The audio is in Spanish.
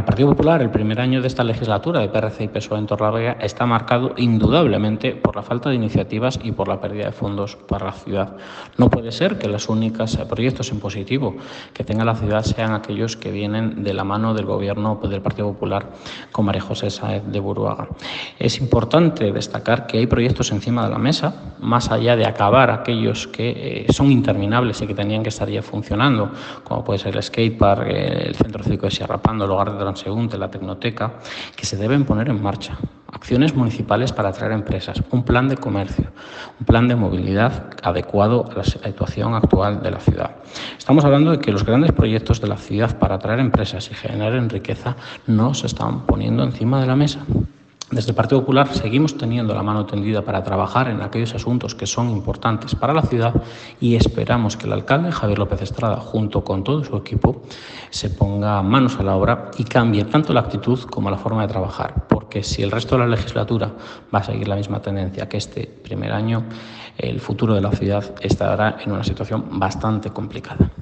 el Partido Popular, el primer año de esta legislatura de PRC y PSOE en Torrelavega está marcado indudablemente por la falta de iniciativas y por la pérdida de fondos para la ciudad. No puede ser que los únicos proyectos en positivo que tenga la ciudad sean aquellos que vienen de la mano del Gobierno del Partido Popular con María José Sáenz de Buruaga. Es importante destacar que hay proyectos encima de la mesa, más allá de acabar aquellos que son interminables y que tenían que estar ya funcionando, como puede ser el skatepark, el Centro Cívico de Sierra Pando, el Hogar de Transeúnte, la Tecnoteca, que se deben poner en marcha. Acciones municipales para atraer empresas, un plan de comercio, un plan de movilidad adecuado a la situación actual de la ciudad. Estamos hablando de que los grandes proyectos de la ciudad para atraer empresas y generar riqueza no se están poniendo encima de la mesa. Desde el Partido Popular seguimos teniendo la mano tendida para trabajar en aquellos asuntos que son importantes para la ciudad y esperamos que el alcalde Javier López Estrada, junto con todo su equipo, se ponga manos a la obra y cambie tanto la actitud como la forma de trabajar, porque si el resto de la legislatura va a seguir la misma tendencia que este primer año, el futuro de la ciudad estará en una situación bastante complicada.